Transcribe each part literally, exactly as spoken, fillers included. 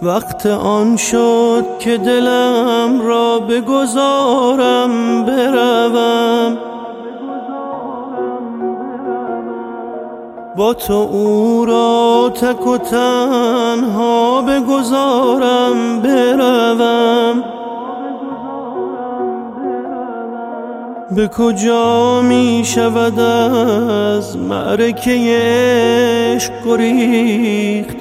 وقت آن شد که دلم را بگذارم بروم، با تو او را تک و تنها بگذارم بروم. به کجا می شود از معرکه عشق گریخت؟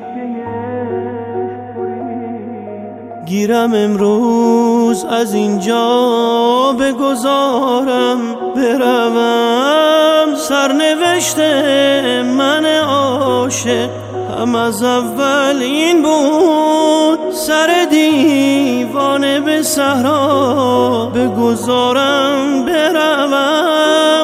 گیرم امروز از اینجا بگذارم بروم. سرنوشت من عاشق هم از اول این بود، سر دیوانه به صحرا بگذارم بروم.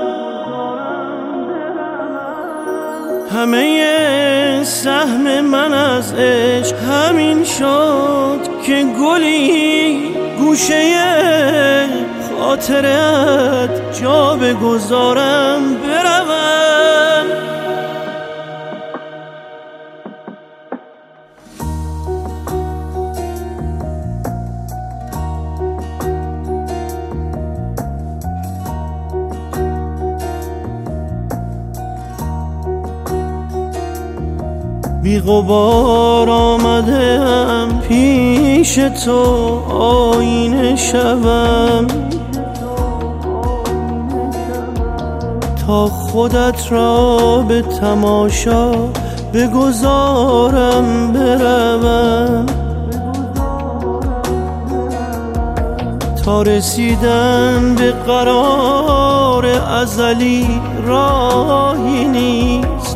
همه سهم من از عشق همین شد که گلی گوشه خاطرت جا بگذارم بروم. بی غبار آمدم پیش تو آینه شوم، تا خودت را به تماشا بگذارم بروم. تا رسیدن به قرار ازلی راهی نیست،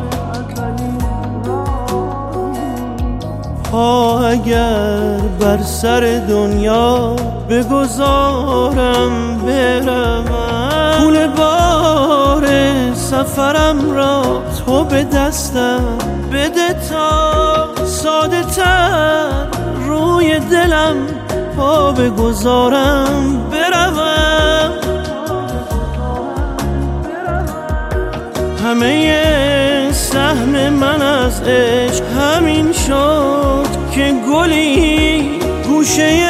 پا اگر بر سر دنیا بگذارم بروم. پول بار سفرم را تو به دستم بده تا ساده تر روی دلم پا بگذارم بروم. همه سهم من از عشق همین شد که گلی گوشه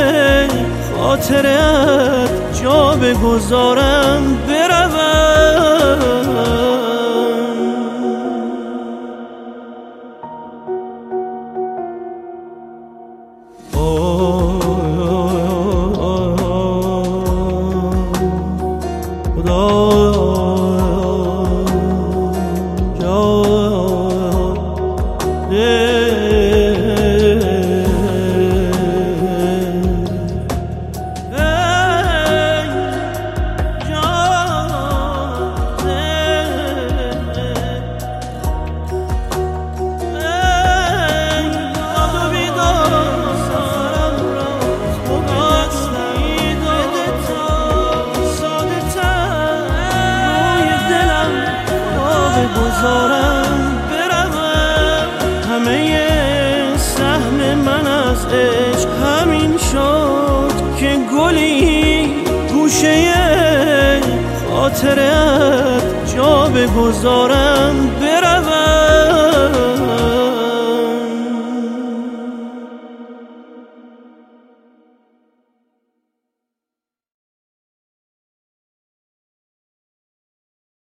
خاطرت جا بگذارم بروم. بگذارم بروم. همه سهم من از عشق همین شد که گلی گوشه خاطرت جا بگذارم بروم.